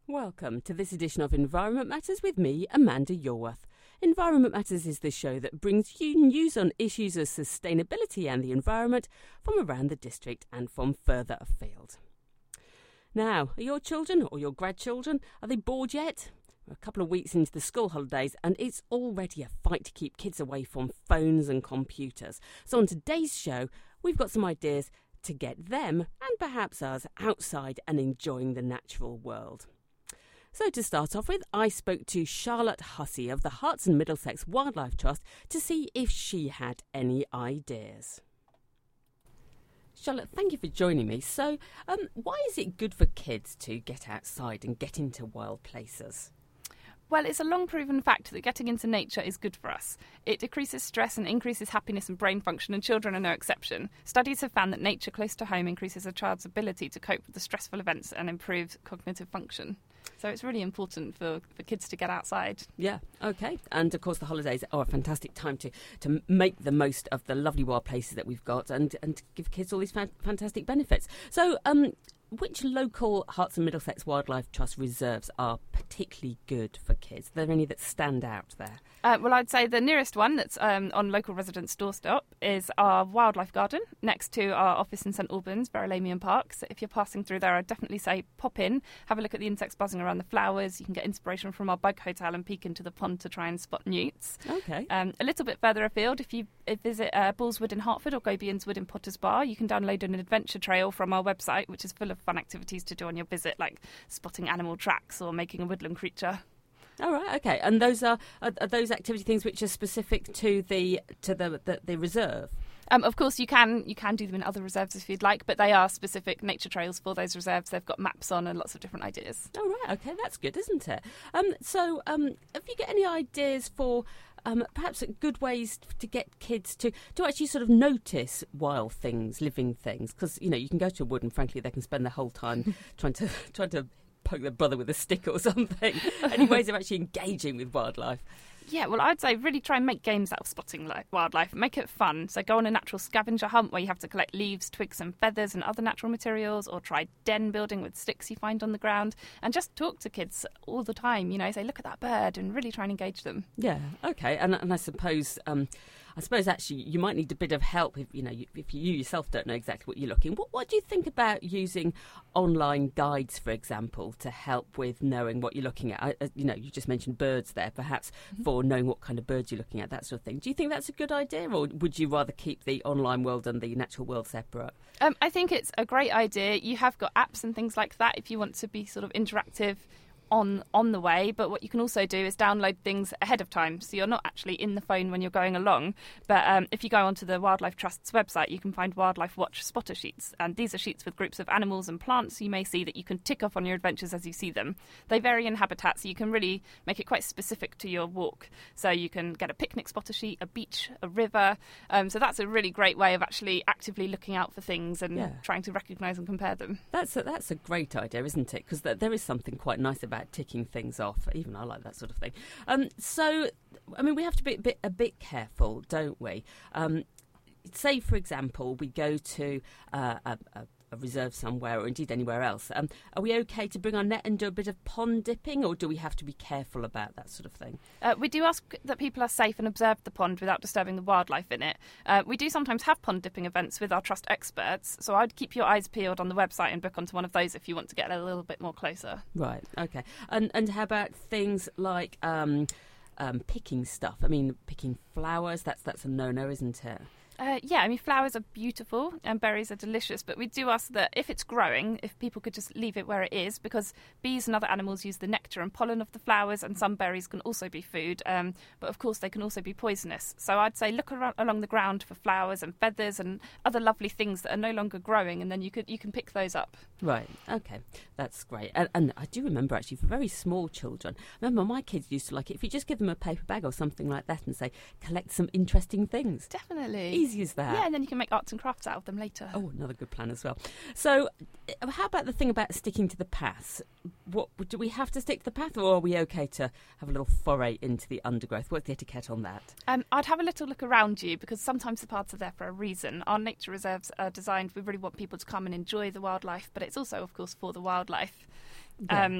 Welcome to this edition of Environment Matters with me, Amanda Yorworth. Environment Matters is the show that brings you news on issues of sustainability and the environment from around the district and from further afield. Now, are your children or your grandchildren, are they bored yet? We're a couple of weeks into the school holidays and it's already a fight to keep kids away from phones and computers. So on today's show, we've got some ideas to get them and perhaps us outside and enjoying the natural world. So to start off with, I spoke to Charlotte Hussey of the Herts and Middlesex Wildlife Trust to see if she had any ideas. Charlotte, thank you for joining me. So why is it good for kids to get outside and get into wild places? Well, it's a long-proven fact that getting into nature is good for us. It decreases stress and increases happiness and brain function, and children are no exception. Studies have found that nature close to home increases a child's ability to cope with the stressful events and improves cognitive function. So it's really important for kids to get outside. Yeah, OK. And, of course, the holidays are a fantastic time to make the most of the lovely wild places that we've got and to give kids all these fantastic benefits. So which local Herts and Middlesex Wildlife Trust reserves are particularly good for kids? Are there any that stand out there? Well, I'd say the nearest one that's on local residents' doorstep is our wildlife garden next to our office in St Albans, Verulamium Park. So if you're passing through there, I'd definitely say pop in, have a look at the insects buzzing around the flowers. You can get inspiration from our bug hotel and peek into the pond to try and spot newts. OK. A little bit further afield, if you visit Bullswood in Hertford or Gobians Wood in Potters Bar, you can download an adventure trail from our website, which is full of fun activities to do on your visit, like spotting animal tracks or making a woodland creature. All right, OK. And those are those activity things which are specific to the reserve? Of course, you can do them in other reserves if you'd like, but they are specific nature trails for those reserves. They've got maps on and lots of different ideas. Oh, right, OK, that's good, isn't it? So have you got any ideas for perhaps good ways to get kids to actually sort of notice wild things, living things? Because, you know, you can go to a wood and, frankly, they can spend their whole time trying to poke their brother with a stick or something. Any ways of actually engaging with wildlife? Yeah, well, I'd say really try and make games out of spotting wildlife and make it fun. So go on a natural scavenger hunt where you have to collect leaves, twigs and feathers and other natural materials, or try den building with sticks you find on the ground, and just talk to kids all the time, you know, say, look at that bird, and really try and engage them. Yeah, OK. And I suppose actually you might need a bit of help if you yourself don't know exactly what you're looking. What do you think about using online guides, for example, to help with knowing what you're looking at? You just mentioned birds there, perhaps for knowing what kind of birds you're looking at, that sort of thing. Do you think that's a good idea, or would you rather keep the online world and the natural world separate? I think it's a great idea. You have got apps and things like that if you want to be sort of interactive on the way, but what you can also do is download things ahead of time, so you're not actually in the phone when you're going along. But if you go onto the Wildlife Trust's website, you can find Wildlife Watch spotter sheets, and these are sheets with groups of animals and plants you may see that you can tick off on your adventures as you see them. They vary in habitat, so you can really make it quite specific to your walk. So you can get a picnic spotter sheet, a beach, a river. So that's a really great way of actually actively looking out for things and trying to recognise and compare them. That's a great idea, isn't it? Because there is something quite nice about ticking things off. Even I like that sort of thing. So, I mean, we have to be a bit careful, don't we? Say, for example, we go to a reserve somewhere, or indeed anywhere else. Are we OK to bring our net and do a bit of pond dipping, or do we have to be careful about that sort of thing? We do ask that people are safe and observe the pond without disturbing the wildlife in it. We do sometimes have pond dipping events with our trust experts, so I'd keep your eyes peeled on the website and book onto one of those if you want to get a little bit more closer. Right, OK. And how about things like picking stuff? I mean, picking flowers, that's a no-no, isn't it? Yeah, I mean, flowers are beautiful and berries are delicious, but we do ask that if it's growing, if people could just leave it where it is, because bees and other animals use the nectar and pollen of the flowers, and some berries can also be food, but of course they can also be poisonous. So I'd say look along the ground for flowers and feathers and other lovely things that are no longer growing, and then you can pick those up. Right, OK, that's great. And I do remember, actually, for very small children, I remember my kids used to like it if you just give them a paper bag or something like that and say, collect some interesting things. Definitely. Easy as that. Yeah, and then you can make arts and crafts out of them later. Oh, another good plan as well. So how about the thing about sticking to the paths? What do we have to stick to the path, or are we OK to have a little foray into the undergrowth? What's the etiquette on that? I'd have a little look around you, because sometimes the paths are there for a reason. Our nature reserves are designed, we really want people to come and enjoy the wildlife, but it's also, of course, for the wildlife. Yeah.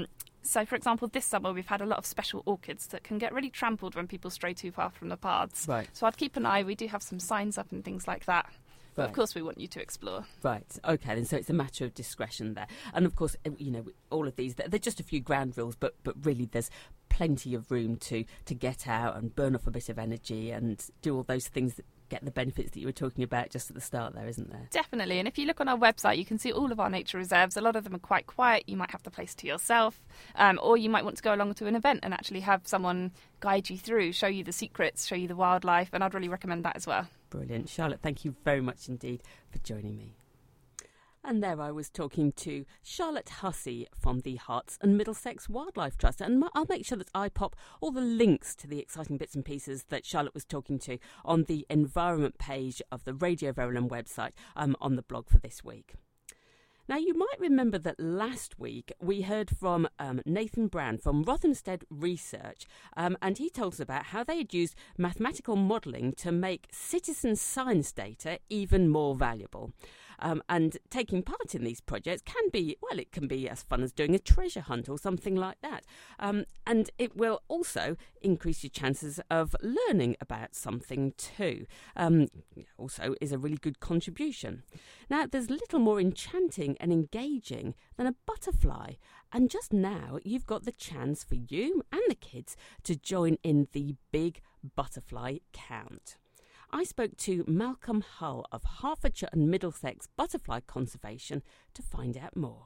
So, for example, this summer we've had a lot of special orchids that can get really trampled when people stray too far from the paths. Right. So I'd keep an eye. We do have some signs up and things like that. But Right. of course we want you to explore. Right, okay, then so it's a matter of discretion there. And of course, all of these, they're just a few ground rules, but really there's plenty of room to get out and burn off a bit of energy and do all those things that get the benefits that you were talking about just at the start there, isn't there? Definitely. And if you look on our website, you can see all of our nature reserves. A lot of them are quite quiet. You might have the place to yourself, or you might want to go along to an event and actually have someone guide you through, show you the secrets, show you the wildlife, and I'd really recommend that as well. Brilliant. Charlotte, thank you very much indeed for joining me. And there I was talking to Charlotte Hussey from the Herts and Middlesex Wildlife Trust. And I'll make sure that I pop all the links to the exciting bits and pieces that Charlotte was talking to on the environment page of the Radio Verulam website on the blog for this week. Now, you might remember that last week we heard from Nathan Brown from Rothamsted Research, and he told us about how they had used mathematical modelling to make citizen science data even more valuable. And taking part in these projects can be as fun as doing a treasure hunt or something like that. And it will also increase your chances of learning about something too. Also is a really good contribution. Now, there's little more enchanting and engaging than a butterfly. And just now, you've got the chance for you and the kids to join in the big butterfly count. I spoke to Malcolm Hull of Hertfordshire and Middlesex Butterfly Conservation to find out more.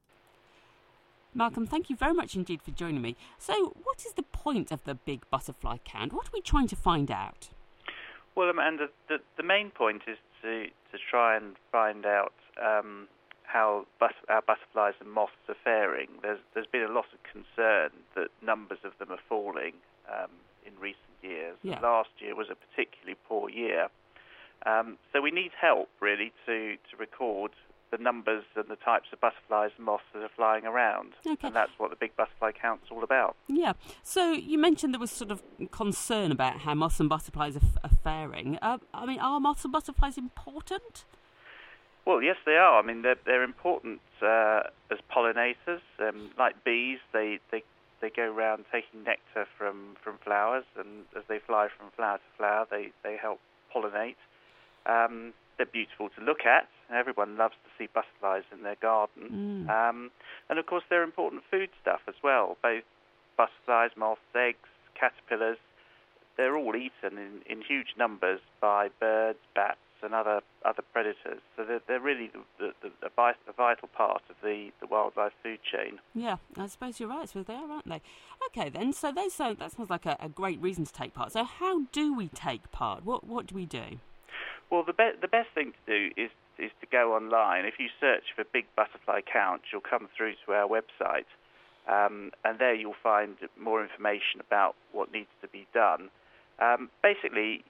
Malcolm, thank you very much indeed for joining me. So, what is the point of the big butterfly count? What are we trying to find out? Well, Amanda, the main point is to try and find out how our butterflies and moths are faring. There's been a lot of concern that numbers of them are falling in recent years. Yeah. Last year was a particularly poor year. So we need help, really, to record the numbers and the types of butterflies and moths that are flying around. Okay. And that's what the big butterfly count's all about. Yeah. So you mentioned there was sort of concern about how moths and butterflies are faring. Are moths and butterflies important? Well, yes, they are. I mean, they're important as pollinators. Like bees, they go around taking nectar from flowers, and as they fly from flower to flower, they help pollinate. They're beautiful to look at. Everyone loves to see butterflies in their garden. And of course, they're important food stuff as well. Both butterflies, moths, eggs, caterpillars, they're all eaten in huge numbers by birds, bats, and other predators. So they're really a vital part of the wildlife food chain. Yeah, I suppose you're right. So they are, aren't they? Okay, then. So that sounds like a great reason to take part. So how do we take part? What do we do? Well, the best thing to do is to go online. If you search for Big Butterfly Count, you'll come through to our website, and there you'll find more information about what needs to be done. Basically,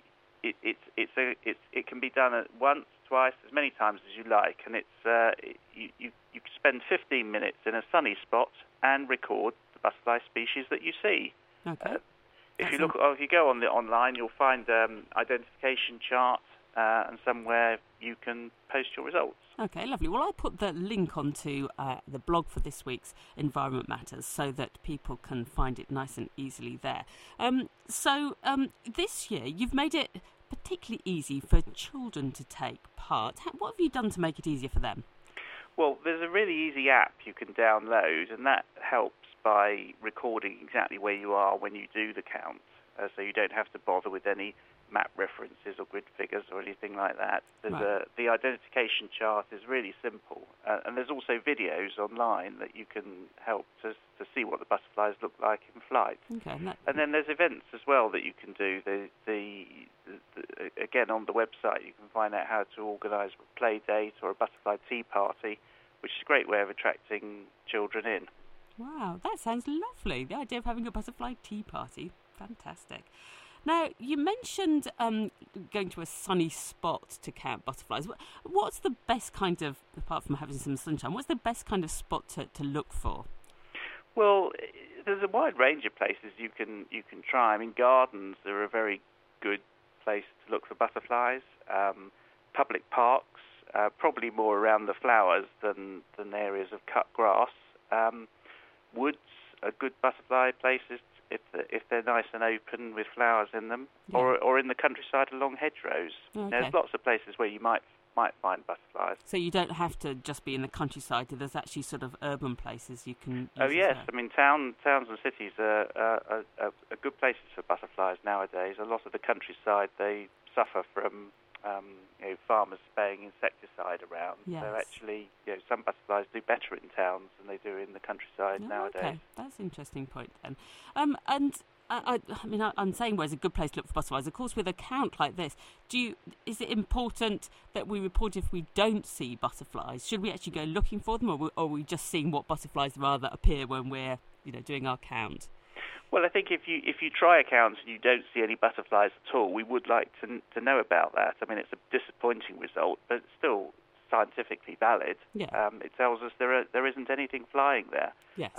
it can be done once, twice, as many times as you like, and you spend 15 minutes in a sunny spot and record the butterfly species that you see. Okay. If you go on the online, you'll find identification chart. And somewhere you can post your results. Okay, lovely. Well, I'll put the link onto the blog for this week's Environment Matters so that people can find it nice and easily there. So this year you've made it particularly easy for children to take part. What have you done to make it easier for them? Well, there's a really easy app you can download, and that helps by recording exactly where you are when you do the count, so you don't have to bother with any map references or grid figures or anything like that. The identification chart is really simple, and there's also videos online that you can help to see what the butterflies look like in flight. Okay, and then there's events as well that you can do. Again, on the website you can find out how to organise a play date or a butterfly tea party, which is a great way of attracting children in. Wow, that sounds lovely. The idea of having a butterfly tea party, fantastic. Now, you mentioned going to a sunny spot to count butterflies. What's the best kind of, apart from having some sunshine, what's the best kind of spot to look for? Well, there's a wide range of places you can try. I mean, gardens are a very good place to look for butterflies. Public parks, probably more around the flowers than areas of cut grass. Woods are good butterfly places if they're nice and open with flowers in them, or in the countryside along hedgerows. Okay. There's lots of places where you might find butterflies. So you don't have to just be in the countryside. There's actually sort of urban places you can use. Oh yes, I mean towns and cities are good places for butterflies nowadays. A lot of the countryside, they suffer from farmers spraying insecticide around. Yes. So actually, some butterflies do better in towns than they do in the countryside nowadays. Okay, that's an interesting point then. I'm saying where's a good place to look for butterflies. Of course, with a count like this, is it important that we report if we don't see butterflies? Should we actually go looking for them, or are we just seeing what butterflies rather appear when we're doing our count? Well, I think if you try a count and you don't see any butterflies at all, we would like to know about that. I mean, it's a disappointing result, but it's still scientifically valid. Yeah. It tells us there isn't anything flying there. Yes.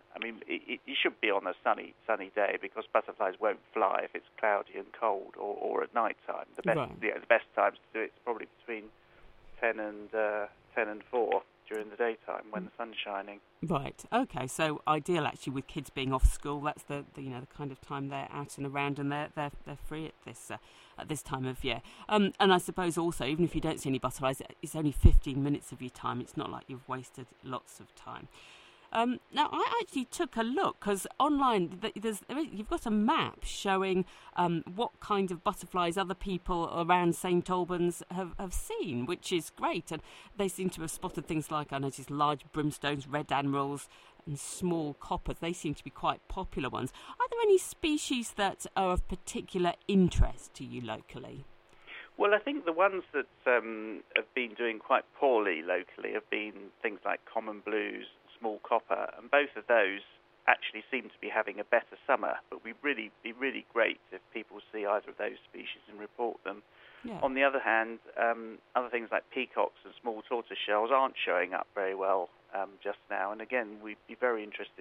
It should be on a sunny day, because butterflies won't fly if it's cloudy and cold or at night time. The best times to do it is probably between 10 and 4 during the daytime when the sun's shining. Right. Okay. So ideal actually with kids being off school. That's the kind of time they're out and around, and they're free at this time of year. And I suppose also, even if you don't see any butterflies, it's only 15 minutes of your time. It's not like you've wasted lots of time. Now, I actually took a look, because online you've got a map showing what kind of butterflies other people around St Albans have seen, which is great. And they seem to have spotted things like, I noticed, large brimstones, red admirals and small coppers. They seem to be quite popular ones. Are there any species that are of particular interest to you locally? Well, I think the ones that have been doing quite poorly locally have been things like common blues, small copper, and both of those actually seem to be having a better summer. But we'd be really great if people see either of those species and report them. Yeah. On the other hand, other things like peacocks and small tortoise shells aren't showing up very well just now. And again, we'd be very interested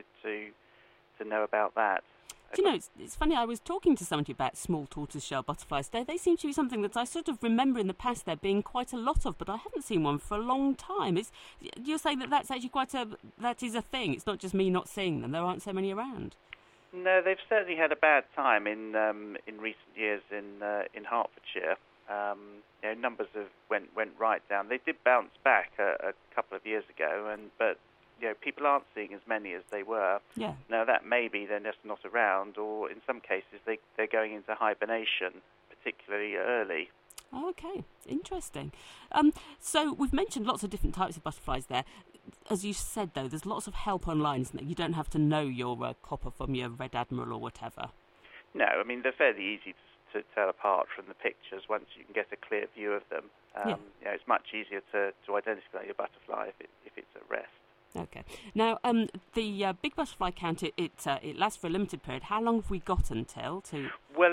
to know about that. Do you know, it's funny, I was talking to somebody about small tortoiseshell butterflies today. They seem to be something that I sort of remember in the past there being quite a lot of, but I haven't seen one for a long time. You're saying that's actually that is a thing. It's not just me not seeing them. There aren't so many around. No, they've certainly had a bad time in recent years in Hertfordshire. Numbers went right down. They did bounce back a couple of years ago, but people aren't seeing as many as they were. Yeah. Now, that may be they're just not around, or in some cases they're going into hibernation, particularly early. Okay, interesting. So we've mentioned lots of different types of butterflies there. As you said, though, there's lots of help online, isn't there? You don't have to know your copper from your red admiral or whatever. No, I mean, they're fairly easy to tell apart from the pictures once you can get a clear view of them. It's much easier to identify your butterfly if it's at rest. Okay. Now, the big butterfly count, it lasts for a limited period. How long have we got until? Well,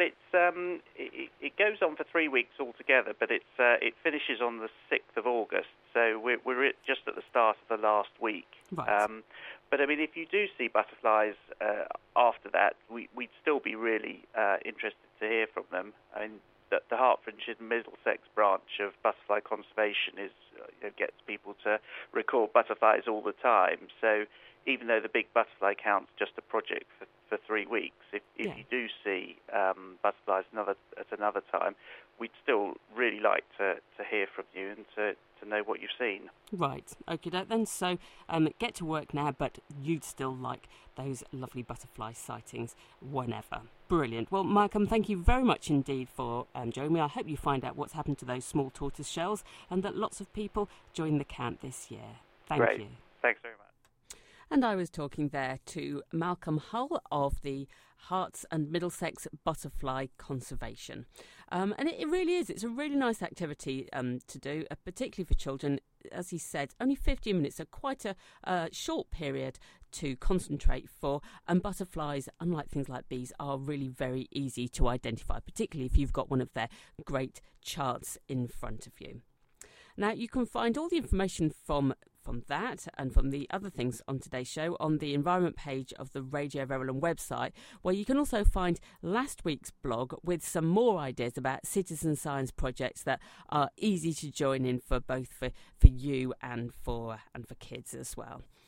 it goes on for 3 weeks altogether, but it finishes on the 6th of August, so we're just at the start of the last week. Right. But, I mean, if you do see butterflies after that, we'd still be really interested to hear from them. I mean, the Hertfordshire and Middlesex branch of butterfly conservation gets people to record butterflies all the time. So even though the big butterfly count's just a project for 3 weeks, if you do see butterflies at another time, we'd still really like to hear from you and to know what you've seen. Right. Okay, then. So get to work now, but you'd still like those lovely butterfly sightings whenever. Brilliant. Well, Malcolm, thank you very much indeed for joining me. I hope you find out what's happened to those small tortoise shells and that lots of people join the count this year. Thank you. Thanks very much. And I was talking there to Malcolm Hull of the Herts and Middlesex Butterfly Conservation. And it really is. It's a really nice activity to do, particularly for children. As he said, only 15 minutes, so quite a short period to concentrate for. And butterflies, unlike things like bees, are really very easy to identify, particularly if you've got one of their great charts in front of you. Now, you can find all the information from that and from the other things on today's show on the environment page of the Radio Verulam website, where you can also find last week's blog with some more ideas about citizen science projects that are easy to join in for both for you and for kids as well.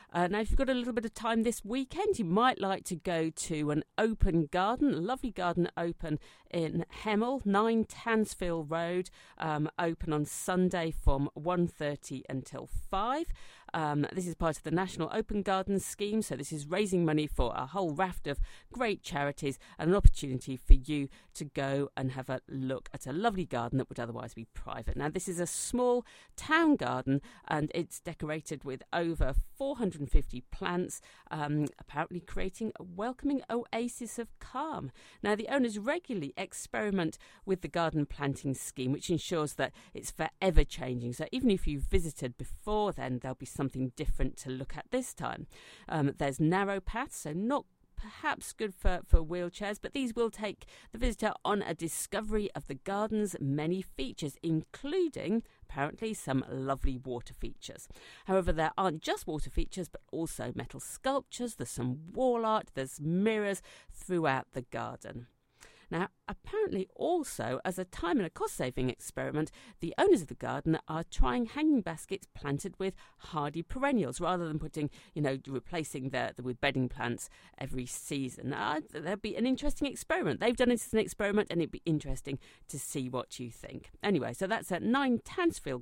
Now, if you've got a little bit of time this weekend, you might like to go to an open garden, a lovely garden open in Hemel, 9 Tansfield Road, open on Sunday from 1:30 until 5. This is part of the National Open Gardens Scheme, so this is raising money for a whole raft of great charities and an opportunity for you to go and have a look at a lovely garden that would otherwise be private. Now, this is a small town garden and it's decorated with over 450 plants, apparently creating a welcoming oasis of calm. Now, the owners regularly experiment with the garden planting scheme, which ensures that it's forever changing. So even if you've visited before then, there'll be something different to look at this time. There's narrow paths, so not perhaps good for wheelchairs, but these will take the visitor on a discovery of the garden's many features, including apparently some lovely water features. However, there aren't just water features, but also metal sculptures, there's some wall art, there's mirrors throughout the garden. Now, apparently also, as a time and a cost-saving experiment, the owners of the garden are trying hanging baskets planted with hardy perennials rather than putting, replacing with bedding plants every season. That'll be an interesting experiment. They've done it as an experiment and it'd be interesting to see what you think. Anyway, so that's at 9 Tansfield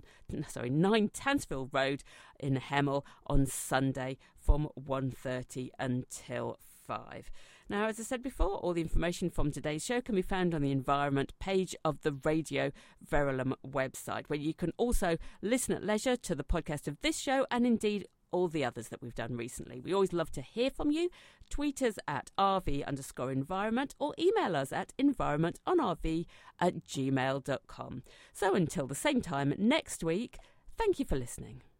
Road in Hemel on Sunday from 1:30 until 5. Now, as I said before, all the information from today's show can be found on the Environment page of the Radio Verulam website, where you can also listen at leisure to the podcast of this show and indeed all the others that we've done recently. We always love to hear from you. Tweet us at RV_environment or email us at environmentonrv@gmail.com. So until the same time next week, thank you for listening.